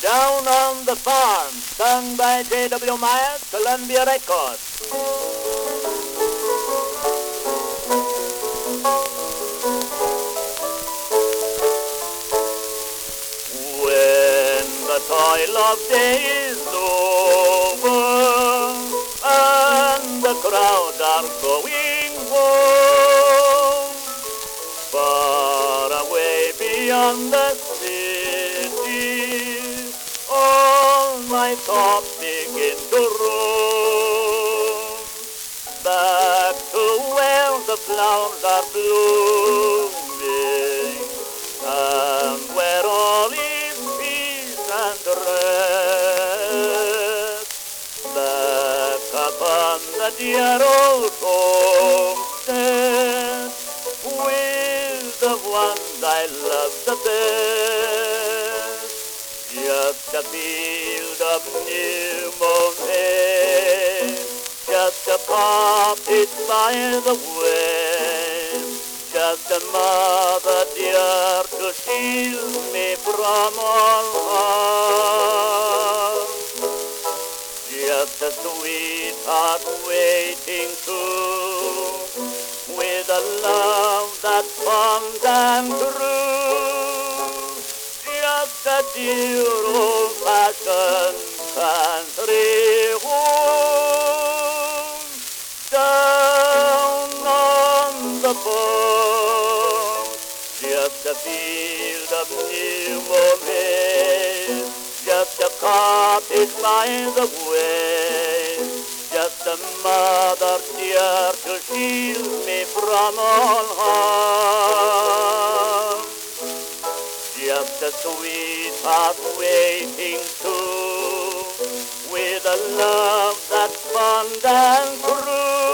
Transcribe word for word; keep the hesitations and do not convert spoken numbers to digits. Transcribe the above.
Down on the Farm, sung by J W. Myers, Columbia Records. When the toil of day is over and the crowd are going home, far away beyond the city, all my thoughts begin to roam back to where the flowers are blooming and where all is peace and rest. Back upon the dear old homestead with the ones I love the best. Just a field of new mown hay, just a cottage by the way, just a mother dear to shield me from all harm, just a sweetheart waiting too, with a love that's fond and true, just a dear old-fashioned country home down on the farm. Just a field of new mown hay, just a cottage by the way, just a mother dear to shield me from all harm, just a sweetheart waiting too, with a love that's fond and true.